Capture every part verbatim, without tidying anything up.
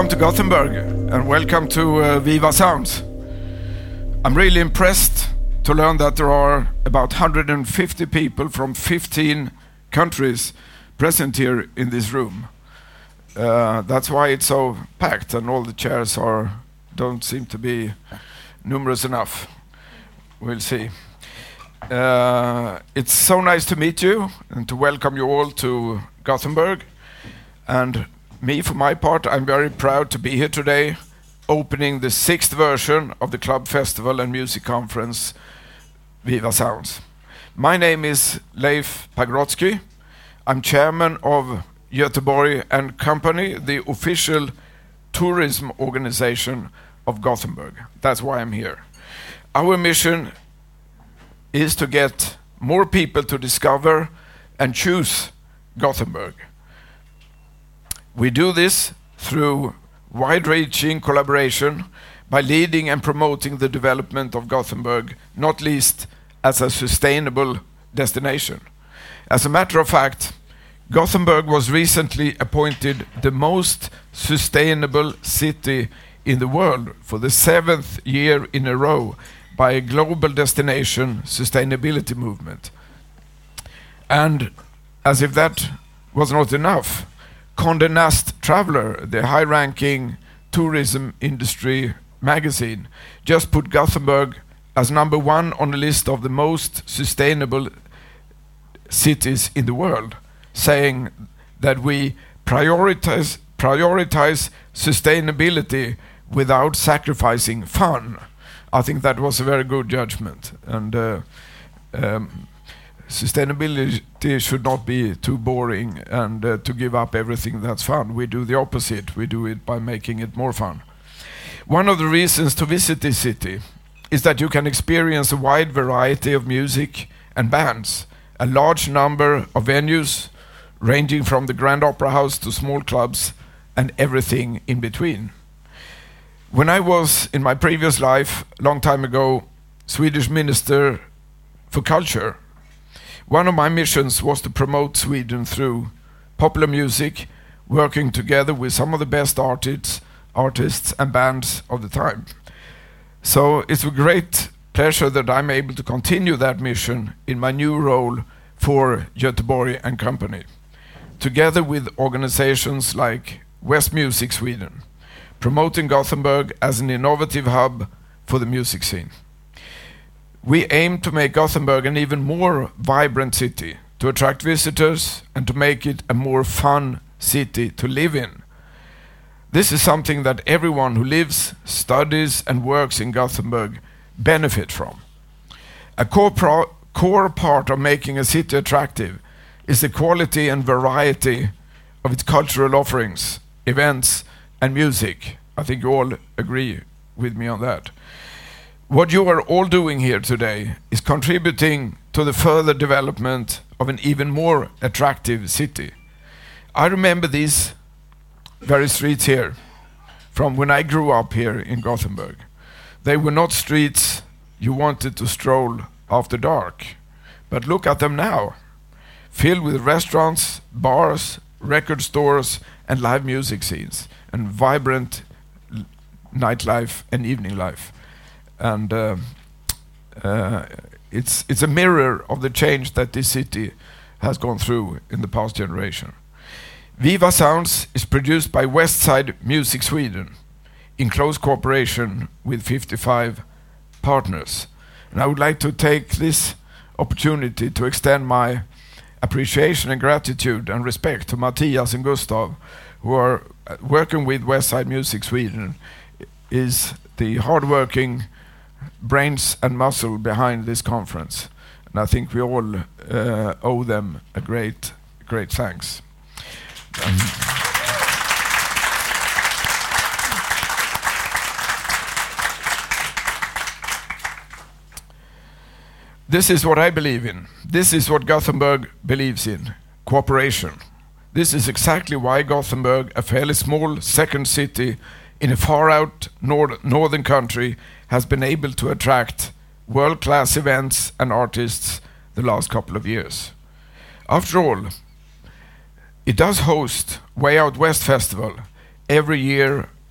Welcome to Gothenburg and welcome to uh, Viva Sounds. I'm really impressed to learn that there are about one hundred fifty people from fifteen countries present here in this room. Uh, that's why it's so packed and all the chairs are don't seem to be numerous enough. We'll see. Uh, it's so nice to meet you and to welcome you all to Gothenburg. And me, for my part, I'm very proud to be here today, opening the sixth version of the Club Festival and Music Conference, Viva Sounds. My name is Leif Pagrotsky. I'm chairman of Göteborg and Company, the official tourism organization of Gothenburg. That's why I'm here. Our mission is to get more people to discover and choose Gothenburg. We do this through wide-reaching collaboration by leading and promoting the development of Gothenburg, not least as a sustainable destination. As a matter of fact, Gothenburg was recently appointed the most sustainable city in the world for the seventh year in a row by a global destination sustainability movement. And as if that was not enough, Condé Nast Traveler, the high-ranking tourism industry magazine, just put Gothenburg as number one on the list of the most sustainable cities in the world, saying that we prioritize prioritize sustainability without sacrificing fun. I think that was a very good judgment, and uh, um, sustainability should not be too boring and uh, to give up everything that's fun. We do the opposite. We do it by making it more fun. One of the reasons to visit this city is that you can experience a wide variety of music and bands, a large number of venues ranging from the Grand Opera House to small clubs and everything in between. When I was in my previous life, a long time ago, Swedish Minister for Culture, one of my missions was to promote Sweden through popular music, working together with some of the best artists, artists and bands of the time. So it's a great pleasure that I'm able to continue that mission in my new role for Göteborg and Company, together with organizations like West Music Sweden, promoting Gothenburg as an innovative hub for the music scene. We aim to make Gothenburg an even more vibrant city, to attract visitors and to make it a more fun city to live in. This is something that everyone who lives, studies and works in Gothenburg benefit from. A core, pro- core part of making a city attractive is the quality and variety of its cultural offerings, events and music. I think you all agree with me on that. What you are all doing here today is contributing to the further development of an even more attractive city. I remember these very streets here from when I grew up here in Gothenburg. They were not streets you wanted to stroll after dark, but look at them now, filled with restaurants, bars, record stores and live music scenes and vibrant l- nightlife and evening life. And uh, uh, it's it's a mirror of the change that this city has gone through in the past generation. Viva Sounds is produced by Westside Music Sweden in close cooperation with fifty-five partners. And I would like to take this opportunity to extend my appreciation and gratitude and respect to Matthias and Gustav, who are working with Westside Music Sweden, is the hardworking brains and muscle behind this conference, and I think we all uh, owe them a great, great thanks. Um, this is what I believe in. This is what Gothenburg believes in: cooperation. This is exactly why Gothenburg, a fairly small second city in a far-out nor- northern country, has been able to attract world-class events and artists the last couple of years. After all, it does host Way Out West Festival every year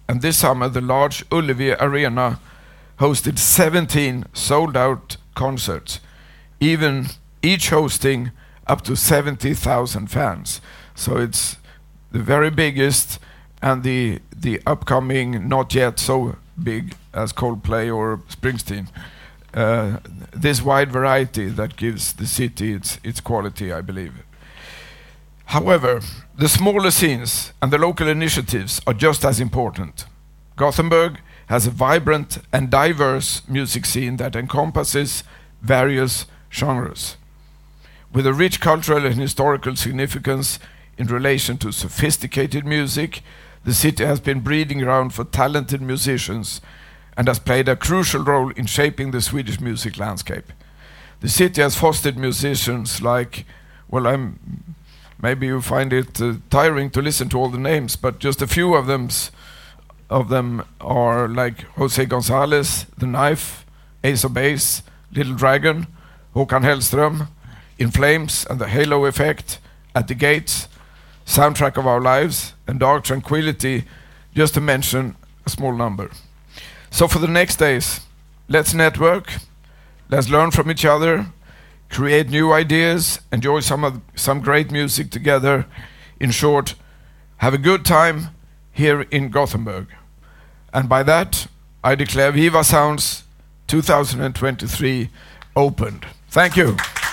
and this summer the large Ullevi Arena hosted seventeen sold-out concerts, even each hosting up to seventy thousand fans. So it's the very biggest, and the the upcoming not yet so big as Coldplay or Springsteen. Uh, this wide variety that gives the city its its quality, I believe. However, the smaller scenes and the local initiatives are just as important. Gothenburg has a vibrant and diverse music scene that encompasses various genres. With a rich cultural and historical significance in relation to sophisticated music, the city has been breeding ground for talented musicians and has played a crucial role in shaping the Swedish music landscape. The city has fostered musicians like, well, I'm maybe you find it uh, tiring to listen to all the names, but just a few of them of them are like Jose Gonzalez, The Knife, Ace of Base, Little Dragon, Håkan Hellström, In Flames and the Halo Effect, At the Gates, Soundtrack of Our Lives, and Dark Tranquillity, just to mention a small number. So for the next days, let's network, let's learn from each other, create new ideas, enjoy some of some great music together. In short, have a good time here in Gothenburg. And by that, I declare Viva Sounds two thousand twenty-three opened. Thank you.